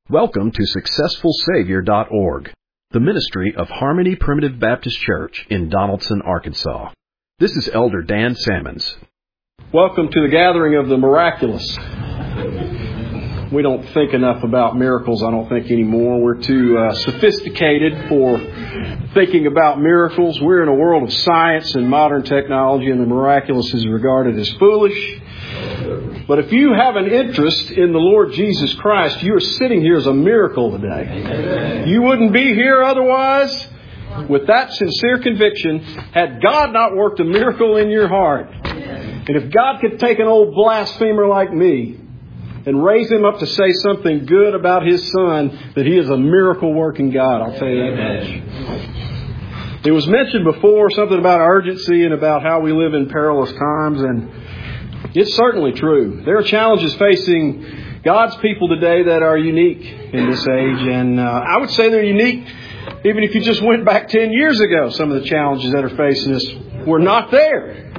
Welcome to SuccessfulSavior.org, the ministry of Harmony Primitive Baptist Church in Donaldson, Arkansas. This is Elder Dan Sammons. Welcome to the gathering of the miraculous. We don't think enough about miracles, I don't think, anymore. We're too sophisticated for thinking about miracles. We're in a world of science and modern technology, and the miraculous is regarded as foolish. But if you have an interest in the Lord Jesus Christ, you are sitting here as a miracle today. Amen. You wouldn't be here otherwise. With that sincere conviction, had God not worked a miracle in your heart, and if God could take an old blasphemer like me and raise him up to say something good about His Son, that He is a miracle-working God, I'll tell you that much. It was mentioned before, something about urgency and about how we live in perilous times, and it's certainly true. There are challenges facing God's people today that are unique in this age. And I would say they're unique even if you just went back 10 years ago. Some of the challenges that are facing us were not there.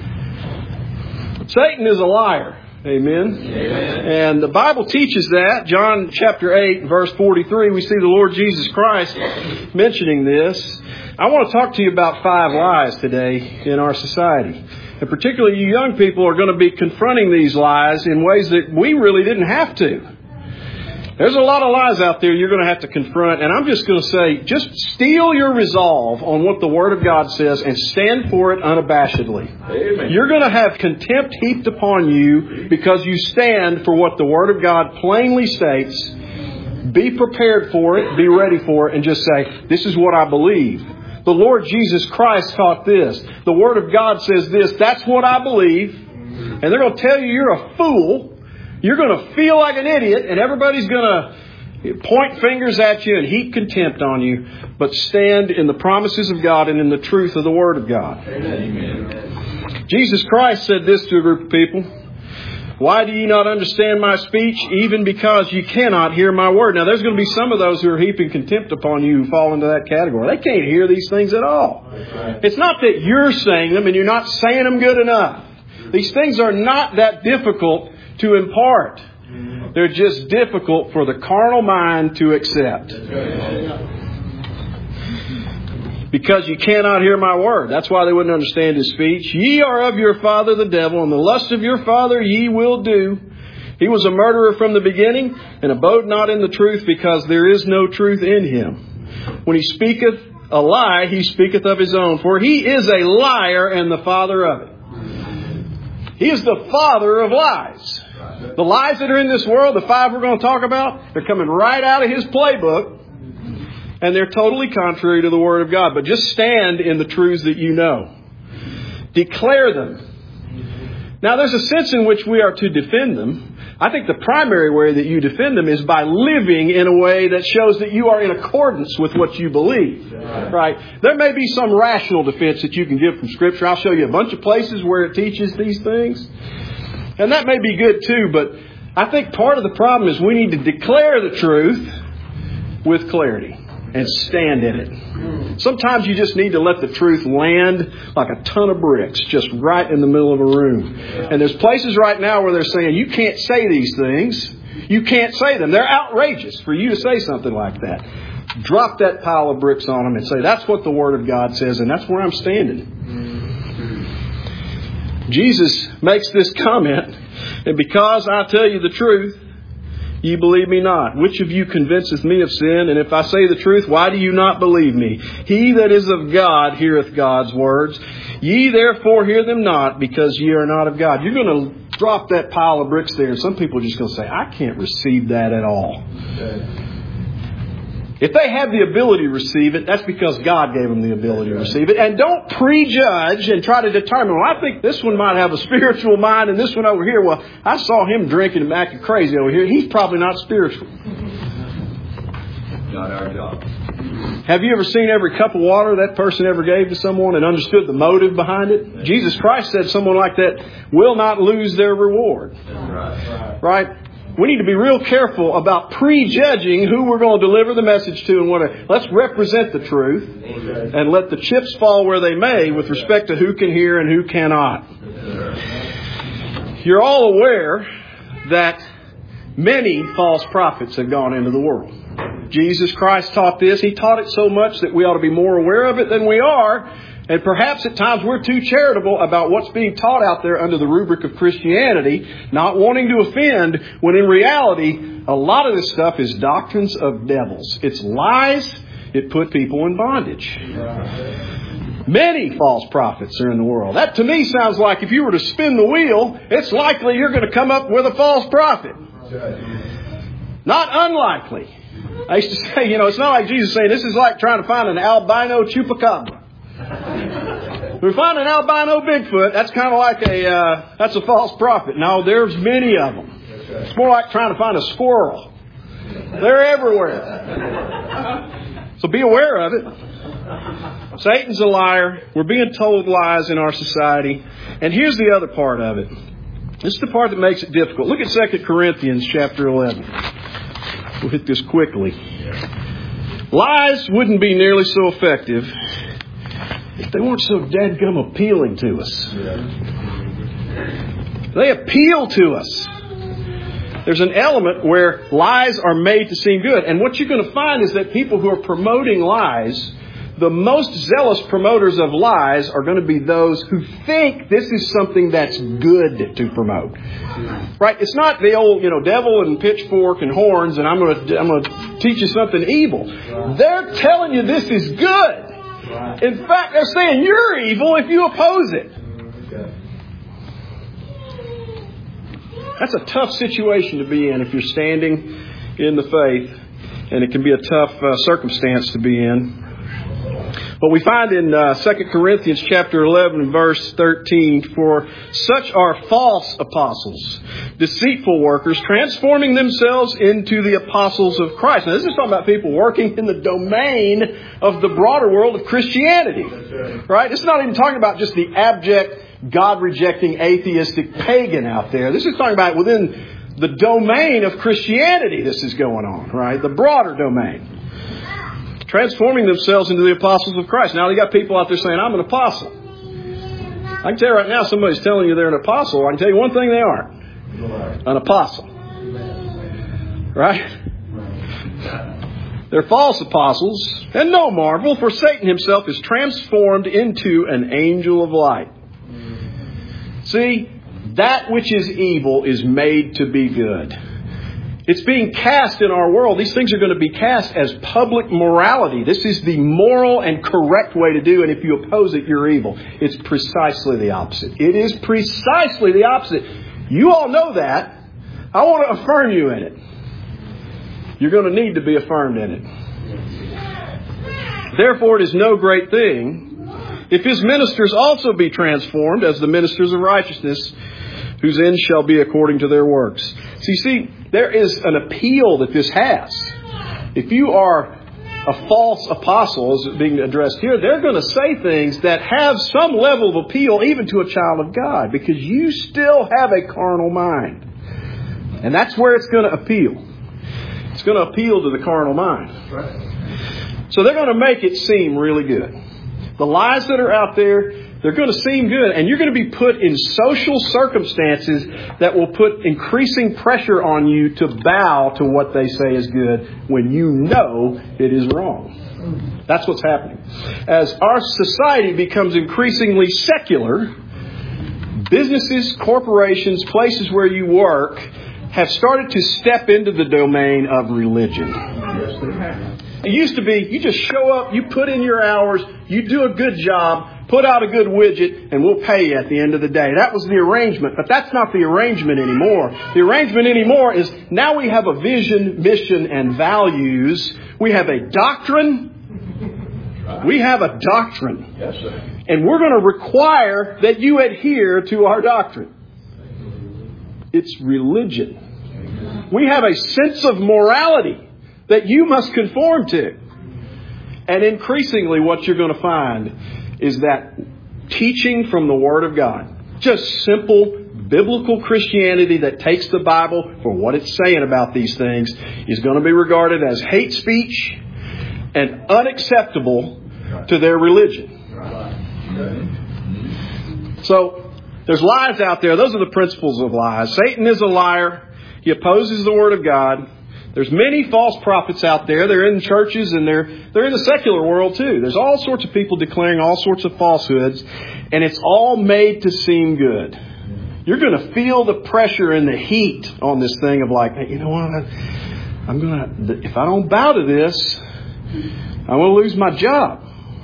Satan is a liar. Amen. Amen. And the Bible teaches that. John chapter 8, verse 43, we see the Lord Jesus Christ mentioning this. I want to talk to you about 5 lies today in our society. And particularly you young people are going to be confronting these lies in ways that we really didn't have to. There's a lot of lies out there you're going to have to confront. And I'm just going to say, just steel your resolve on what the Word of God says and stand for it unabashedly. Amen. You're going to have contempt heaped upon you because you stand for what the Word of God plainly states. Be prepared for it, be ready for it, and just say, this is what I believe. The Lord Jesus Christ taught this. The Word of God says this. That's what I believe. And they're going to tell you you're a fool. You're going to feel like an idiot. And everybody's going to point fingers at you and heap contempt on you. But stand in the promises of God and in the truth of the Word of God. Amen. Jesus Christ said this to a group of people. Why do ye not understand my speech, even because you cannot hear my word? Now, there's going to be some of those who are heaping contempt upon you who fall into that category. They can't hear these things at all. It's not that you're saying them and you're not saying them good enough. These things are not that difficult to impart. They're just difficult for the carnal mind to accept. Because you cannot hear my word. That's why they wouldn't understand his speech. Ye are of your father the devil, and the lust of your father ye will do. He was a murderer from the beginning, and abode not in the truth, because there is no truth in him. When he speaketh a lie, he speaketh of his own, for he is a liar and the father of it. He is the father of lies. The lies that are in this world, the 5 we're going to talk about, they're coming right out of his playbook. And they're totally contrary to the Word of God. But just stand in the truths that you know. Declare them. Now, there's a sense in which we are to defend them. I think the primary way that you defend them is by living in a way that shows that you are in accordance with what you believe. Right? There may be some rational defense that you can give from Scripture. I'll show you a bunch of places where it teaches these things. And that may be good too. But I think part of the problem is we need to declare the truth with clarity. And stand in it. Sometimes you just need to let the truth land like a ton of bricks, just right in the middle of a room. And there's places right now where they're saying, you can't say these things. You can't say them. They're outrageous for you to say something like that. Drop that pile of bricks on them and say, that's what the Word of God says, and that's where I'm standing. Jesus makes this comment, and because I tell you the truth, ye believe me not. Which of you convinceth me of sin? And if I say the truth, why do you not believe me? He that is of God heareth God's words. Ye therefore hear them not, because ye are not of God. You're going to drop that pile of bricks there. And some people are just going to say, I can't receive that at all. If they have the ability to receive it, that's because God gave them the ability to receive it. And don't prejudge and try to determine, well, I think this one might have a spiritual mind and this one over here, well, I saw him drinking and acting crazy over here. He's probably not spiritual. Not our job. Have you ever seen every cup of water that person ever gave to someone and understood the motive behind it? Jesus Christ said someone like that will not lose their reward. Right? We need to be real careful about prejudging who we're going to deliver the message to and what. Let's represent the truth and let the chips fall where they may with respect to who can hear and who cannot. You're all aware that Many false prophets have gone into the world. Jesus Christ taught this. He taught it so much that we ought to be more aware of it than we are. And perhaps at times we're too charitable about what's being taught out there under the rubric of Christianity, not wanting to offend, when in reality, a lot of this stuff is doctrines of devils. It's lies. It put people in bondage. Many false prophets are in the world. That to me sounds like if you were to spin the wheel, it's likely you're going to come up with a false prophet. Not unlikely. I used to say, it's not like Jesus saying this is like trying to find an albino chupacabra. If we find an albino Bigfoot, that's kind of like that's a false prophet. No, there's many of them. It's more like trying to find a squirrel. They're everywhere. So be aware of it. Satan's a liar. We're being told lies in our society. And here's the other part of it. This is the part that makes it difficult. Look at 2 Corinthians chapter 11. We'll hit this quickly. Lies wouldn't be nearly so effective if they weren't so dadgum appealing to us. They appeal to us. There's an element where lies are made to seem good. And what you're going to find is that people who are promoting lies, the most zealous promoters of lies are going to be those who think this is something that's good to promote. Right? It's not the old, devil and pitchfork and horns and I'm going to teach you something evil. They're telling you this is good. In fact, they're saying you're evil if you oppose it. That's a tough situation to be in if you're standing in the faith. And it can be a tough circumstance to be in. But we find in 2 Corinthians chapter 11 and verse 13, for such are false apostles, deceitful workers, transforming themselves into the apostles of Christ. Now this is talking about people working in the domain of the broader world of Christianity. Right? It's not even talking about just the abject, God-rejecting, atheistic pagan out there. This is talking about within the domain of Christianity this is going on. Right? The broader domain. Transforming themselves into the apostles of Christ. Now, you got people out there saying, I'm an apostle. I can tell you right now, somebody's telling you they're an apostle. I can tell you one thing they aren't. An apostle. Right? They're false apostles. And no marvel, for Satan himself is transformed into an angel of light. See, that which is evil is made to be good. It's being cast in our world. These things are going to be cast as public morality. This is the moral and correct way to do. And if you oppose it, you're evil. It's precisely the opposite. It is precisely the opposite. You all know that. I want to affirm you in it. You're going to need to be affirmed in it. Therefore, it is no great thing if His ministers also be transformed as the ministers of righteousness, whose end shall be according to their works. So you see, there is an appeal that this has. If you are a false apostle, as being addressed here, they're going to say things that have some level of appeal even to a child of God, because you still have a carnal mind. And that's where it's going to appeal. It's going to appeal to the carnal mind. So they're going to make it seem really good. The lies that are out there, they're going to seem good, and you're going to be put in social circumstances that will put increasing pressure on you to bow to what they say is good when you know it is wrong. That's what's happening. As our society becomes increasingly secular, businesses, corporations, places where you work have started to step into the domain of religion. It used to be, you just show up, you put in your hours, you do a good job, put out a good widget, and we'll pay you at the end of the day. That was the arrangement, but that's not the arrangement anymore. The arrangement anymore is now we have a vision, mission, and values. We have a doctrine. We have a doctrine. Yes, sir. And we're going to require that you adhere to our doctrine. It's religion. We have a sense of morality that you must conform to. And increasingly what you're going to find is that teaching from the Word of God, just simple biblical Christianity that takes the Bible for what it's saying about these things, is going to be regarded as hate speech and unacceptable to their religion. So there's lies out there. Those are the principles of lies. Satan is a liar. He opposes the Word of God. There's many false prophets out there. They're in churches and they're in the secular world too. There's all sorts of people declaring all sorts of falsehoods, and it's all made to seem good. You're going to feel the pressure and the heat on this thing of like, hey, you know what? If I don't bow to this, I'm going to lose my job.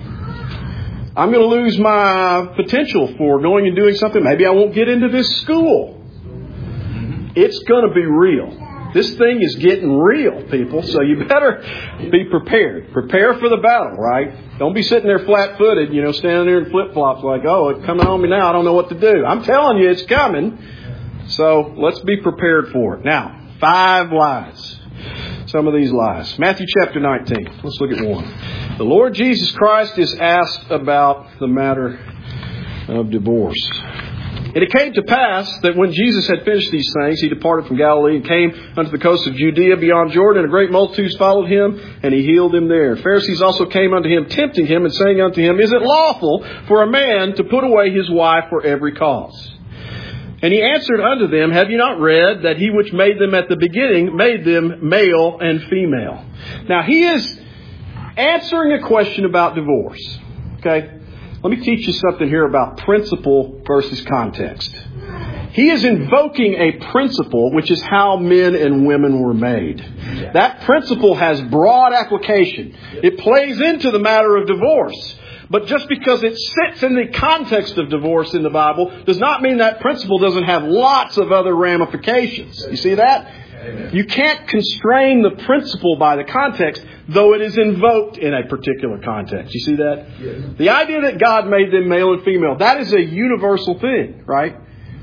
I'm going to lose my potential for going and doing something. Maybe I won't get into this school. It's going to be real. This thing is getting real, people. So you better be prepared. Prepare for the battle, right? Don't be sitting there flat-footed, standing there in flip-flops like, oh, it's coming on me now. I don't know what to do. I'm telling you, it's coming. So let's be prepared for it. Now, 5 lies. Some of these lies. Matthew chapter 19. Let's look at one. The Lord Jesus Christ is asked about the matter of divorce. And it came to pass that when Jesus had finished these things, He departed from Galilee and came unto the coast of Judea beyond Jordan, and a great multitude followed Him, and He healed them there. Pharisees also came unto Him, tempting Him, and saying unto Him, Is it lawful for a man to put away his wife for every cause? And He answered unto them, Have you not read that He which made them at the beginning made them male and female? Now, He is answering a question about divorce. Okay? Let me teach you something here about principle versus context. He is invoking a principle, which is how men and women were made. That principle has broad application. It plays into the matter of divorce. But just because it sits in the context of divorce in the Bible does not mean that principle doesn't have lots of other ramifications. You see that? You can't constrain the principle by the context, though it is invoked in a particular context. You see that? Yes. The idea that God made them male and female, that is a universal thing, right?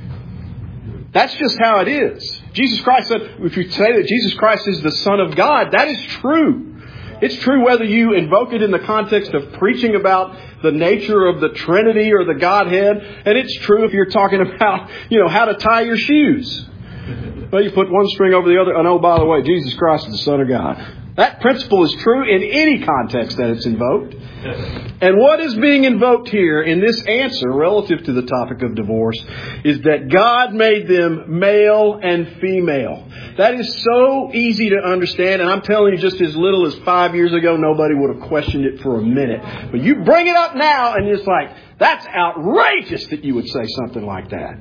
That's just how it is. Jesus Christ said, if you say that Jesus Christ is the Son of God, that is true. It's true whether you invoke it in the context of preaching about the nature of the Trinity or the Godhead. And it's true if you're talking about, how to tie your shoes. Well, you put one string over the other. And oh, by the way, Jesus Christ is the Son of God. That principle is true in any context that it's invoked. And what is being invoked here in this answer relative to the topic of divorce is that God made them male and female. That is so easy to understand. And I'm telling you, just as little as 5 years ago, nobody would have questioned it for a minute. But you bring it up now and it's like, that's outrageous that you would say something like that.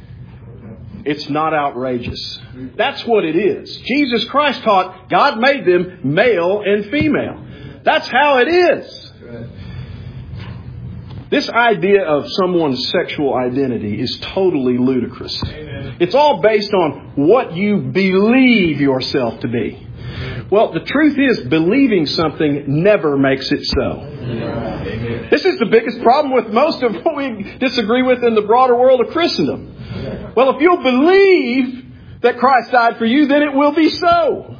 It's not outrageous. That's what it is. Jesus Christ taught God made them male and female. That's how it is. This idea of someone's sexual identity is totally ludicrous. It's all based on what you believe yourself to be. Well, the truth is, believing something never makes it so. This is the biggest problem with most of what we disagree with in the broader world of Christendom. Well, if you'll believe that Christ died for you, then it will be so.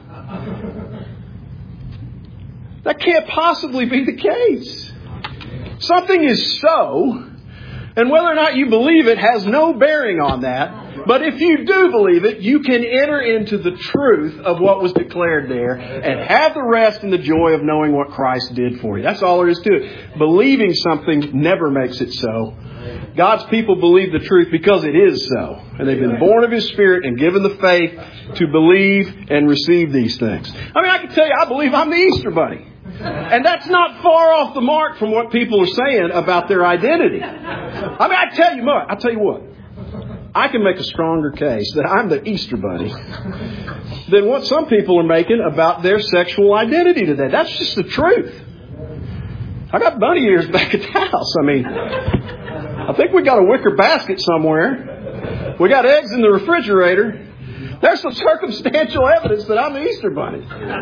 That can't possibly be the case. Something is so, and whether or not you believe it has no bearing on that. But if you do believe it, you can enter into the truth of what was declared there and have the rest and the joy of knowing what Christ did for you. That's all there is to it. Believing something never makes it so. God's people believe the truth because it is so. And they've been born of His Spirit and given the faith to believe and receive these things. I can tell you, I believe I'm the Easter Bunny. And that's not far off the mark from what people are saying about their identity. I tell you what. I can make a stronger case that I'm the Easter Bunny than what some people are making about their sexual identity today. That's just the truth. I got bunny ears back at the house. I think we got a wicker basket somewhere. We got eggs in the refrigerator. There's some circumstantial evidence that I'm the Easter Bunny.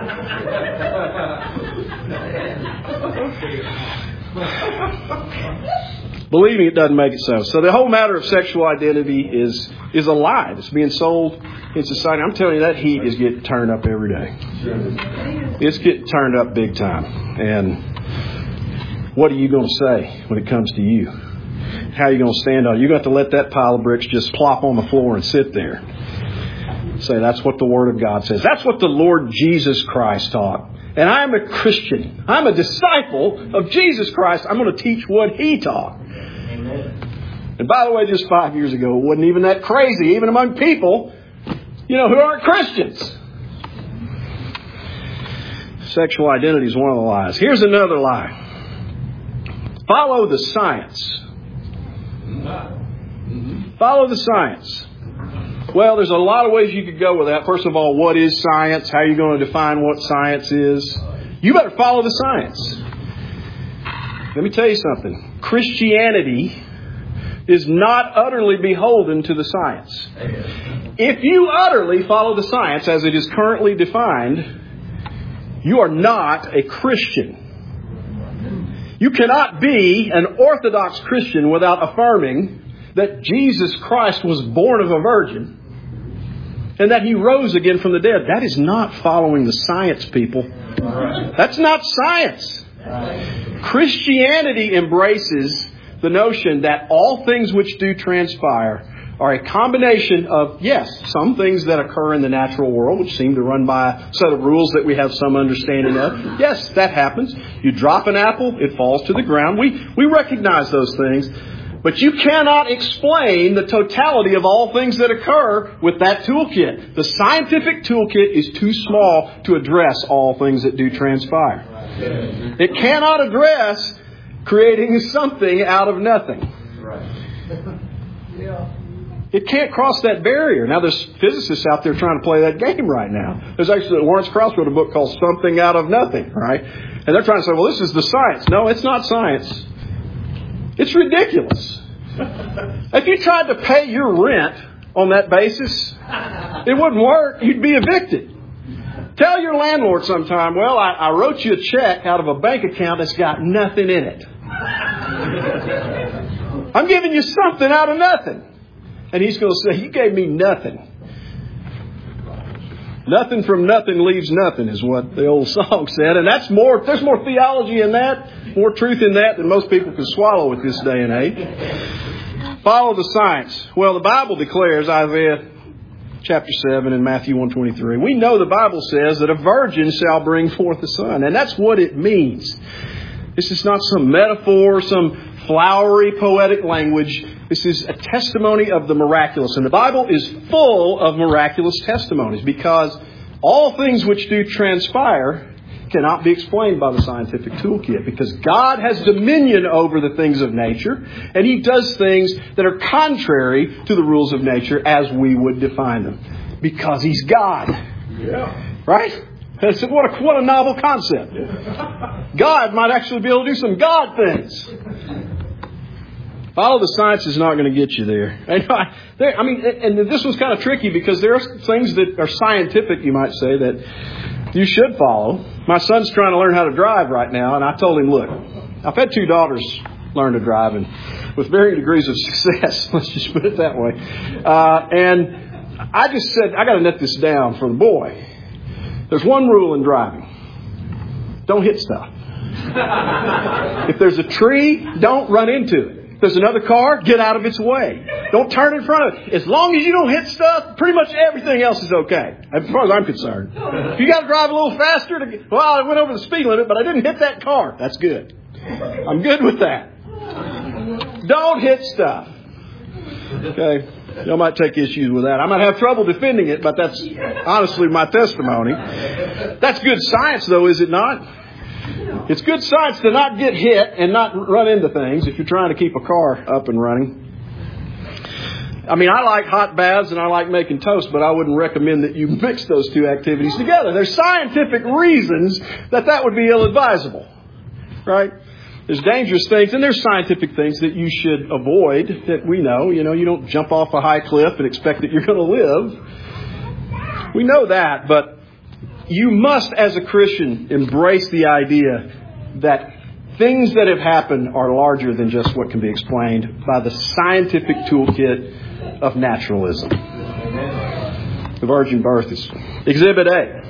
Believing it doesn't make it so. So the whole matter of sexual identity is a lie that's being sold in society. I'm telling you, that heat is getting turned up every day. It's getting turned up big time. And what are you going to say when it comes to you? How are you going to stand on it? You're going to have to let that pile of bricks just plop on the floor and sit there. Say, that's what the Word of God says. That's what the Lord Jesus Christ taught. And I'm a Christian. I'm a disciple of Jesus Christ. I'm going to teach what He taught. Amen. And by the way, just 5 years ago, it wasn't even that crazy. Even among people, who aren't Christians. Sexual identity is one of the lies. Here's another lie. Follow the science. Follow the science. Well, there's a lot of ways you could go with that. First of all, what is science? How are you going to define what science is? You better follow the science. Let me tell you something. Christianity is not utterly beholden to the science. If you utterly follow the science as it is currently defined, you are not a Christian. You cannot be an Orthodox Christian without affirming that Jesus Christ was born of a virgin and that He rose again from the dead. That is not following the science, people. That's not science. Christianity embraces the notion that all things which do transpire are a combination of, yes, some things that occur in the natural world, which seem to run by a set of rules that we have some understanding of. Yes, that happens. You drop an apple, it falls to the ground. We recognize those things. But you cannot explain the totality of all things that occur with that toolkit. The scientific toolkit is too small to address all things that do transpire. It cannot address creating something out of nothing. It can't cross that barrier. Now, there's physicists out there trying to play that game right now. There's actually, Lawrence Krauss wrote a book called Something Out of Nothing, right? And they're trying to say, well, this is the science. No, it's not science. It's ridiculous. If you tried to pay your rent on that basis, it wouldn't work. You'd be evicted. Tell your landlord sometime, well, I wrote you a check out of a bank account that's got nothing in it. I'm giving you something out of nothing. And he's going to say, you gave me nothing. Nothing from nothing leaves nothing is what the old song said. And there's more theology in that, more truth in that than most people can swallow at this day and age. Follow the science. Well, the Bible declares, Isaiah chapter 7 and Matthew 1:23. We know the Bible says that a virgin shall bring forth a son. And that's what it means. This is not some metaphor, some flowery poetic language. This is a testimony of the miraculous. And the Bible is full of miraculous testimonies because all things which do transpire cannot be explained by the scientific toolkit because God has dominion over the things of nature and He does things that are contrary to the rules of nature as we would define them because He's God. Yeah. Right? What a novel concept. God might actually be able to do some God things. Follow the science is not going to get you there. And this was kind of tricky because there are things that are scientific, you might say, that you should follow. My son's trying to learn how to drive right now, and I told him, look, I've had 2 daughters learn to drive, and with varying degrees of success, let's just put it that way. And I just said, I got to net this down for the boy. There's one rule in driving. Don't hit stuff. If there's a tree, don't run into it. If there's another car, get out of its way. Don't turn in front of it. As long as you don't hit stuff, pretty much everything else is okay. As far as I'm concerned. If you got to drive a little faster, I went over the speed limit, but I didn't hit that car. That's good. I'm good with that. Don't hit stuff. Okay. Y'all might take issues with that. I might have trouble defending it, but that's honestly my testimony. That's good science, though, is it not? It's good science to not get hit and not run into things if you're trying to keep a car up and running. I mean, I like hot baths and I like making toast, but I wouldn't recommend that you mix those 2 activities together. There's scientific reasons that would be ill-advisable, right? There's dangerous things and there's scientific things that you should avoid that we know. You don't jump off a high cliff and expect that you're going to live. We know that, but you must, as a Christian, embrace the idea that things that have happened are larger than just what can be explained by the scientific toolkit of naturalism. The virgin birth is Exhibit A.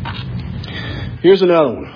Here's another one.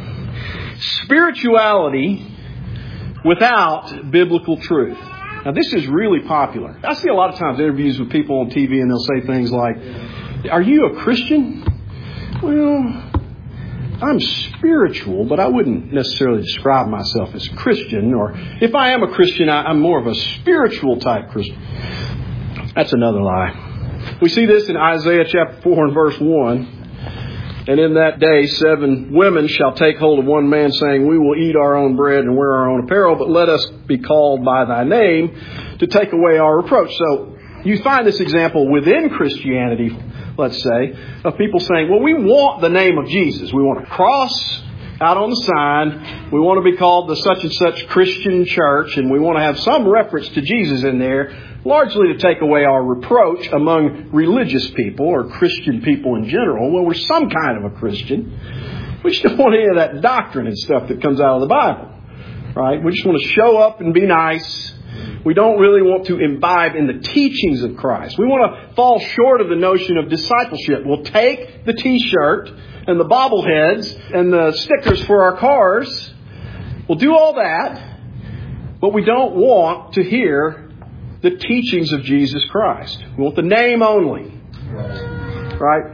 Spirituality without biblical truth. Now, this is really popular. I see a lot of times interviews with people on TV and they'll say things like, are you a Christian? Well, I'm spiritual, but I wouldn't necessarily describe myself as a Christian. Or if I am a Christian, I'm more of a spiritual type Christian. That's another lie. We see this in Isaiah chapter 4 and verse 1. And in that day 7 women shall take hold of one man, saying, we will eat our own bread and wear our own apparel, but let us be called by thy name to take away our reproach. So you find this example within Christianity, let's say, of people saying, well, we want the name of Jesus. We want a cross out on the sign. We want to be called the such and such Christian church, and we want to have some reference to Jesus in there, largely to take away our reproach among religious people or Christian people in general. Well, we're some kind of a Christian. We just don't want any of that doctrine and stuff that comes out of the Bible, right? We just want to show up and be nice. We don't really want to imbibe in the teachings of Christ. We want to fall short of the notion of discipleship. We'll take the T-shirt and the bobbleheads and the stickers for our cars. We'll do all that, but we don't want to hear the teachings of Jesus Christ. We want the name only. Right?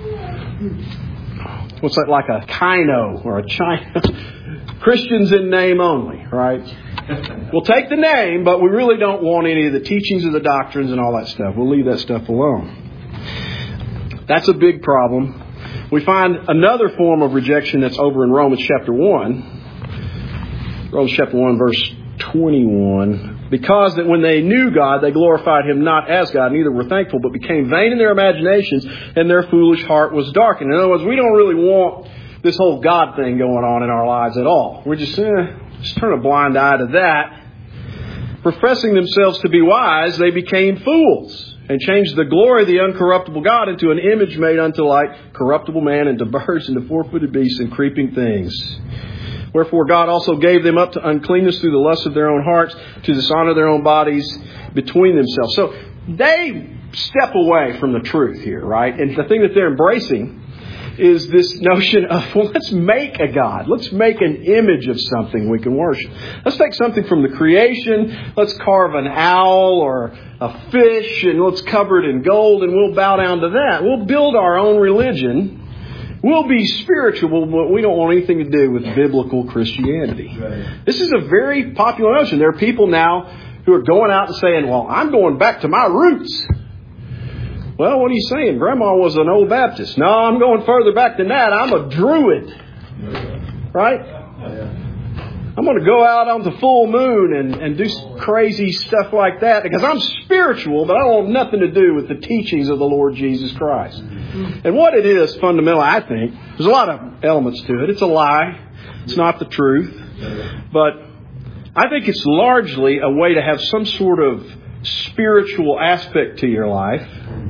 What's that, like a kino or a China? Christians in name only, right? We'll take the name, but we really don't want any of the teachings of the doctrines and all that stuff. We'll leave that stuff alone. That's a big problem. We find another form of rejection that's over in Romans chapter 1. Romans chapter 1, verse 21. Because that when they knew God, they glorified Him not as God, neither were thankful, but became vain in their imaginations, and their foolish heart was darkened. In other words, we don't really want this whole God thing going on in our lives at all. We're just turn a blind eye to that. Professing themselves to be wise, they became fools, and changed the glory of the uncorruptible God into an image made unto like corruptible man, and to birds, and to four-footed beasts, and creeping things. Wherefore God also gave them up to uncleanness through the lust of their own hearts, to dishonor their own bodies between themselves. So they step away from the truth here, right? And the thing that they're embracing is this notion of, well, let's make a God. Let's make an image of something we can worship. Let's take something from the creation. Let's carve an owl or a fish, and let's cover it in gold, and we'll bow down to that. We'll build our own religion. We'll be spiritual, but we don't want anything to do with biblical Christianity. Right. This is a very popular notion. There are people now who are going out and saying, well, I'm going back to my roots. Well, what are you saying? Grandma was an old Baptist. No, I'm going further back than that. I'm a Druid. Right? I'm going to go out on the full moon and do crazy stuff like that because I'm spiritual, but I don't want nothing to do with the teachings of the Lord Jesus Christ. And what it is, fundamentally, I think, there's a lot of elements to it. It's a lie. It's not the truth. But I think it's largely a way to have some sort of spiritual aspect to your life,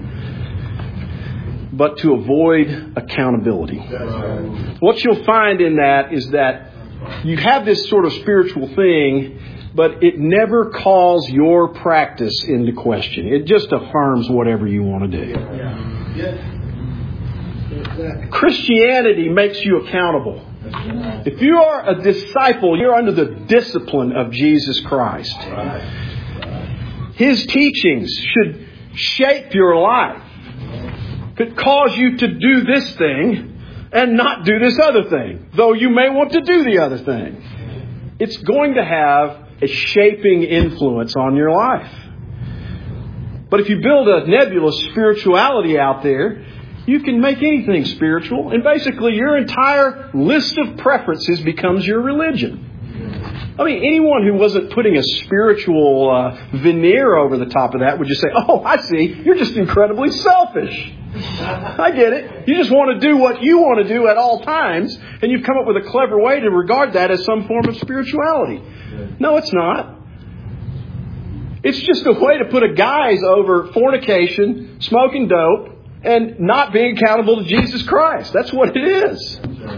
but to avoid accountability. What you'll find in that is that you have this sort of spiritual thing, but it never calls your practice into question. It just affirms whatever you want to do. Christianity makes you accountable. If you are a disciple, you're under the discipline of Jesus Christ. His teachings should shape your life. Could cause you to do this thing and not do this other thing, though you may want to do the other thing. It's going to have a shaping influence on your life. But if you build a nebulous spirituality out there, you can make anything spiritual, and basically your entire list of preferences becomes your religion. I mean, anyone who wasn't putting a spiritual veneer over the top of that would just say, oh, I see, you're just incredibly selfish. I get it. You just want to do what you want to do at all times, and you've come up with a clever way to regard that as some form of spirituality. No, it's not. It's just a way to put a guise over fornication, smoking dope, and not being accountable to Jesus Christ. That's what it is.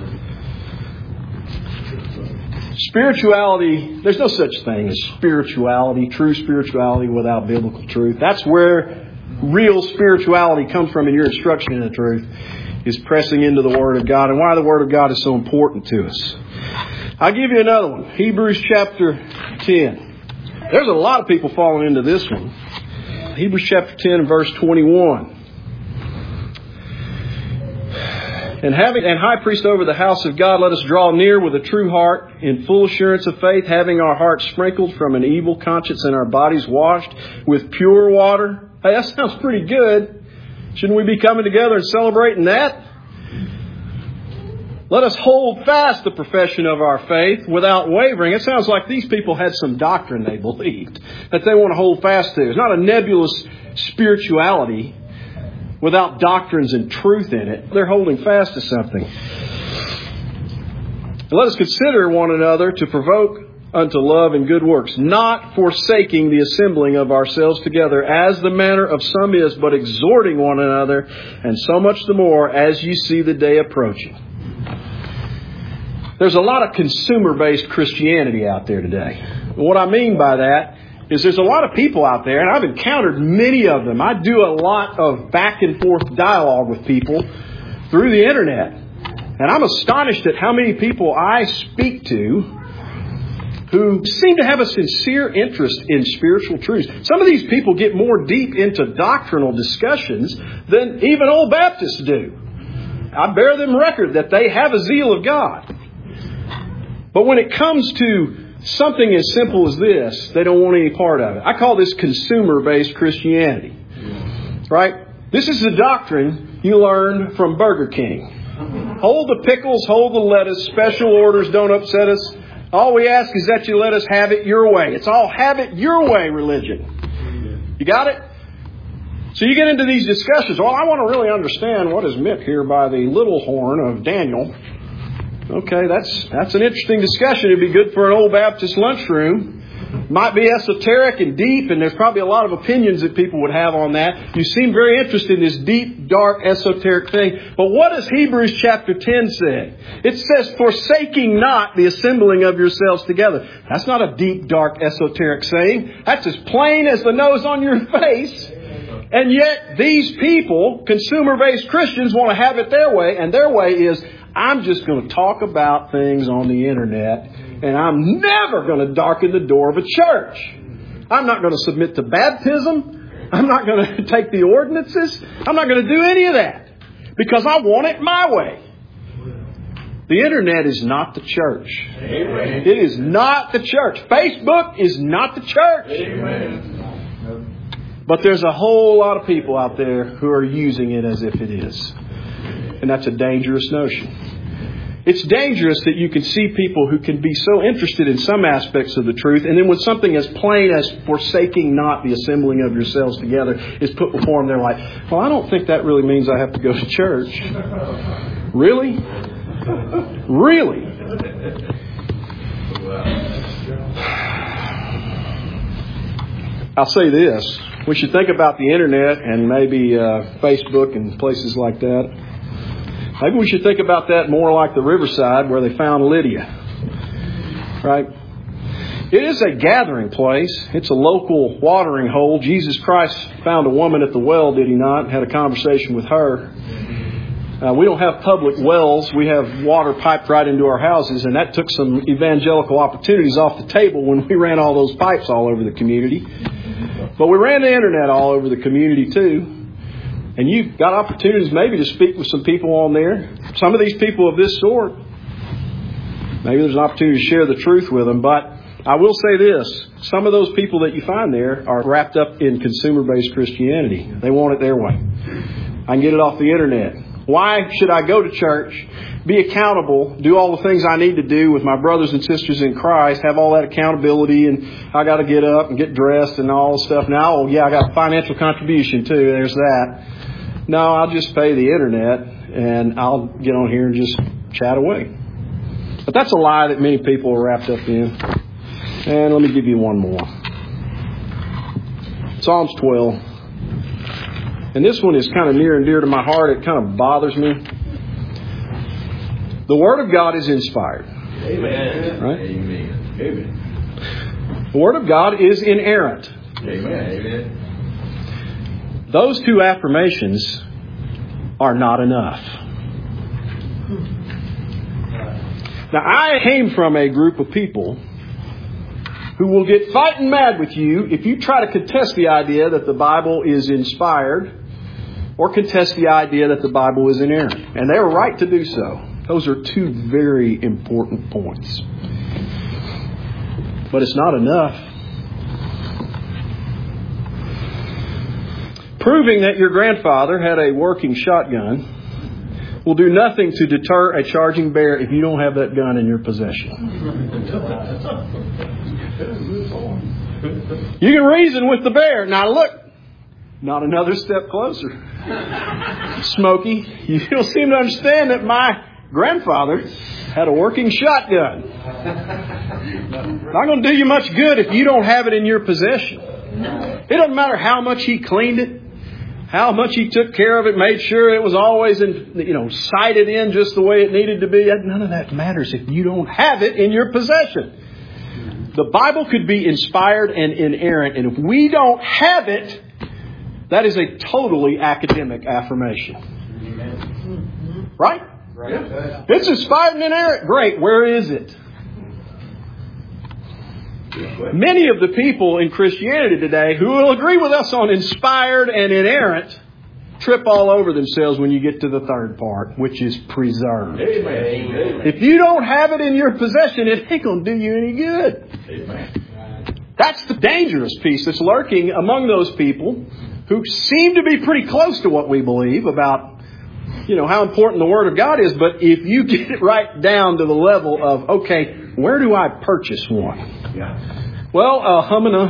Spirituality, there's no such thing as spirituality, true spirituality without biblical truth. That's where real spirituality comes from in your instruction in the truth, is pressing into the Word of God, and why the Word of God is so important to us. I'll give you another one. Hebrews chapter 10. There's a lot of people falling into this one. Hebrews chapter 10 and verse 21. And having an high priest over the house of God, let us draw near with a true heart, in full assurance of faith, having our hearts sprinkled from an evil conscience and our bodies washed with pure water. Hey, that sounds pretty good. Shouldn't we be coming together and celebrating that? Let us hold fast the profession of our faith without wavering. It sounds like these people had some doctrine they believed that they want to hold fast to. It's not a nebulous spirituality without doctrines and truth in it. They're holding fast to something. Let us consider one another to provoke unto love and good works, not forsaking the assembling of ourselves together, as the manner of some is, but exhorting one another, and so much the more as you see the day approaching. There's a lot of consumer-based Christianity out there today. What I mean by that is there's a lot of people out there, and I've encountered many of them. I do a lot of back and forth dialogue with people through the internet. And I'm astonished at how many people I speak to who seem to have a sincere interest in spiritual truths. Some of these people get more deep into doctrinal discussions than even old Baptists do. I bear them record that they have a zeal of God. But when it comes to something as simple as this, they don't want any part of it. I call this consumer-based Christianity. Right? This is the doctrine you learned from Burger King. Hold the pickles, hold the lettuce. Special orders don't upset us. All we ask is that you let us have it your way. It's all have it your way religion. You got it? So you get into these discussions. Well, I want to really understand what is meant here by the little horn of Daniel. Okay, that's an interesting discussion. It'd be good for an old Baptist lunchroom. Might be esoteric and deep, and there's probably a lot of opinions that people would have on that. You seem very interested in this deep, dark, esoteric thing. But what does Hebrews chapter 10 say? It says, forsaking not the assembling of yourselves together. That's not a deep, dark, esoteric saying. That's as plain as the nose on your face. And yet these people, consumer-based Christians, want to have it their way. And their way is, I'm just going to talk about things on the internet, and I'm never going to darken the door of a church. I'm not going to submit to baptism. I'm not going to take the ordinances. I'm not going to do any of that because I want it my way. The internet is not the church. Amen. It is not the church. Facebook is not the church. Amen. But there's a whole lot of people out there who are using it as if it is. And that's a dangerous notion. It's dangerous that you can see people who can be so interested in some aspects of the truth, and then when something as plain as forsaking not the assembling of yourselves together is put before them, they're like, well, I don't think that really means I have to go to church. Really? Really? I'll say this. We should think about the internet and maybe Facebook and places like that. Maybe we should think about that more like the riverside where they found Lydia. Right? It is a gathering place. It's a local watering hole. Jesus Christ found a woman at the well, did He not? Had a conversation with her. We don't have public wells. We have water piped right into our houses, and that took some evangelical opportunities off the table when we ran all those pipes all over the community. But we ran the internet all over the community too. And you've got opportunities maybe to speak with some people on there. Some of these people of this sort, maybe there's an opportunity to share the truth with them. But I will say this. Some of those people that you find there are wrapped up in consumer-based Christianity. They want it their way. I can get it off the internet. Why should I go to church, be accountable, do all the things I need to do with my brothers and sisters in Christ, have all that accountability, and I got to get up and get dressed and all the stuff. Now, oh yeah, I got a financial contribution too. There's that. No, I'll just pay the internet and I'll get on here and just chat away. But that's a lie that many people are wrapped up in. And let me give you one more. Psalms 12. And this one is kind of near and dear to my heart. It kind of bothers me. The Word of God is inspired. Amen. Right? Amen. Amen. The Word of God is inerrant. Amen. Amen. Those two affirmations are not enough. Now, I came from a group of people who will get fighting mad with you if you try to contest the idea that the Bible is inspired or contest the idea that the Bible is inerrant. And they are right to do so. Those are two very important points. But it's not enough. Proving that your grandfather had a working shotgun will do nothing to deter a charging bear if you don't have that gun in your possession. You can reason with the bear. Now look, not another step closer. Smokey, you don't seem to understand that my grandfather had a working shotgun. Not going to do you much good if you don't have it in your possession. It doesn't matter how much he cleaned it, how much he took care of it, made sure it was always sighted in just the way it needed to be. None of that matters if you don't have it in your possession. The Bible could be inspired and inerrant, and if we don't have it, that is a totally academic affirmation. Right? Right. It's inspired and inerrant. Great. Where is it? Many of the people in Christianity today who will agree with us on inspired and inerrant trip all over themselves when you get to the third part, which is preserved. Amen. If you don't have it in your possession, it ain't going to do you any good. Amen. That's the dangerous piece that's lurking among those people who seem to be pretty close to what we believe about how important the Word of God is. But if you get it right down to the level of, okay, where do I purchase one? Yeah. Well, humana.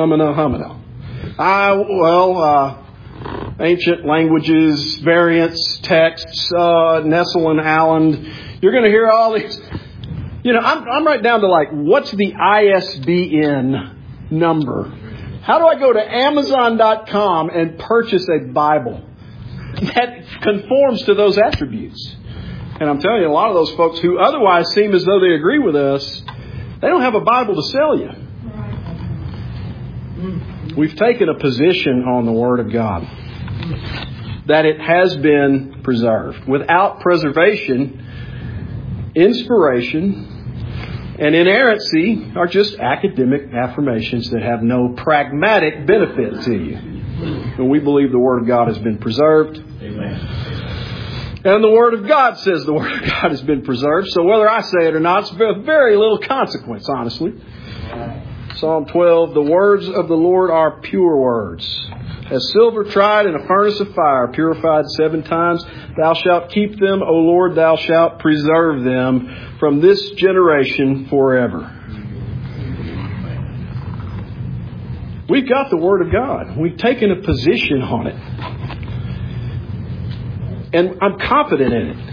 Ancient languages, variants, texts, Nestle and Allen. You're going to hear all these. I'm right down to what's the ISBN number? How do I go to Amazon.com and purchase a Bible that conforms to those attributes? And I'm telling you, a lot of those folks who otherwise seem as though they agree with us, they don't have a Bible to sell you. We've taken a position on the Word of God that it has been preserved. Without preservation, inspiration and inerrancy are just academic affirmations that have no pragmatic benefit to you. And we believe the Word of God has been preserved. Amen. And the Word of God says the Word of God has been preserved. So whether I say it or not, it's of very little consequence, honestly. Psalm 12, the words of the Lord are pure words. As silver tried in a furnace of fire, purified 7 times, thou shalt keep them, O Lord, thou shalt preserve them from this generation forever. We've got the Word of God. We've taken a position on it. And I'm confident in it.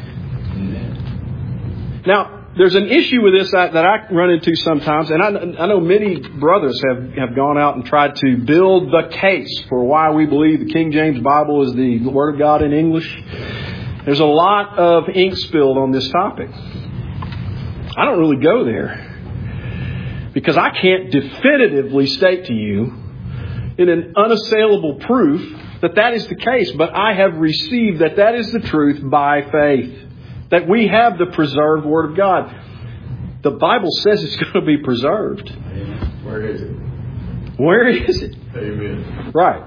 Now, there's an issue with this that I run into sometimes, and I know many brothers have gone out and tried to build the case for why we believe the King James Bible is the Word of God in English. There's a lot of ink spilled on this topic. I don't really go there because I can't definitively state to you in an unassailable proof that is the case, but I have received that is the truth by faith. That we have the preserved Word of God. The Bible says it's going to be preserved. Amen. Where is it? Where is it? Amen. Right.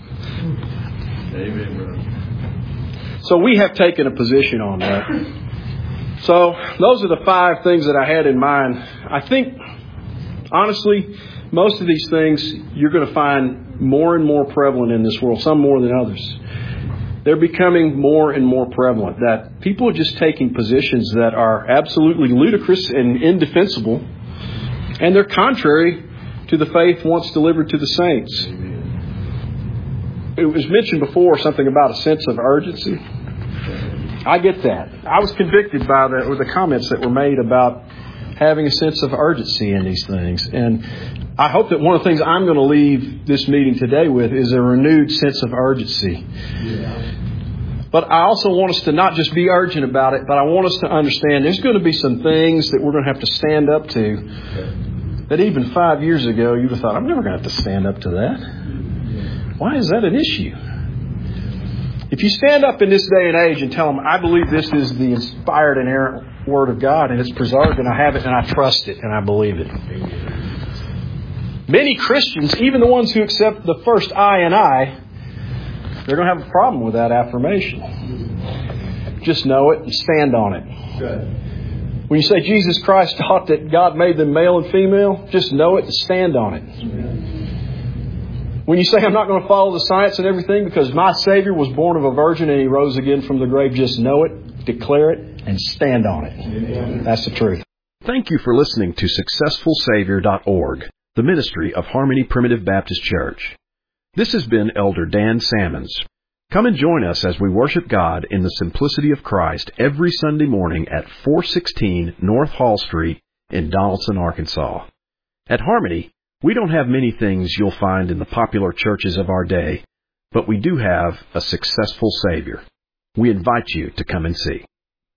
Amen, brother. So we have taken a position on that. So those are the 5 things that I had in mind. I think, honestly, most of these things you're going to find more and more prevalent in this world, some more than others. They're becoming more and more prevalent, that people are just taking positions that are absolutely ludicrous and indefensible, and they're contrary to the faith once delivered to the saints. Amen. It was mentioned before something about a sense of urgency. I get that. I was convicted by the comments that were made about having a sense of urgency in these things. And I hope that one of the things I'm going to leave this meeting today with is a renewed sense of urgency. Yeah. But I also want us to not just be urgent about it, but I want us to understand there's going to be some things that we're going to have to stand up to that even 5 years ago you'd have thought, I'm never going to have to stand up to that. Why is that an issue? If you stand up in this day and age and tell them, I believe this is the inspired and inerrant Word of God and it's preserved and I have it and I trust it and I believe it. Many Christians, even the ones who accept the first I and I, they're going to have a problem with that affirmation. Just know it and stand on it. Good. When you say Jesus Christ taught that God made them male and female, just know it and stand on it. When you say, I'm not going to follow the science and everything because my Savior was born of a virgin and He rose again from the grave, just know it, declare it, and stand on it. Amen. That's the truth. Thank you for listening to SuccessfulSavior.org, the ministry of Harmony Primitive Baptist Church. This has been Elder Dan Salmons. Come and join us as we worship God in the simplicity of Christ every Sunday morning at 416 North Hall Street in Donaldson, Arkansas. At Harmony, we don't have many things you'll find in the popular churches of our day, but we do have a successful Savior. We invite you to come and see.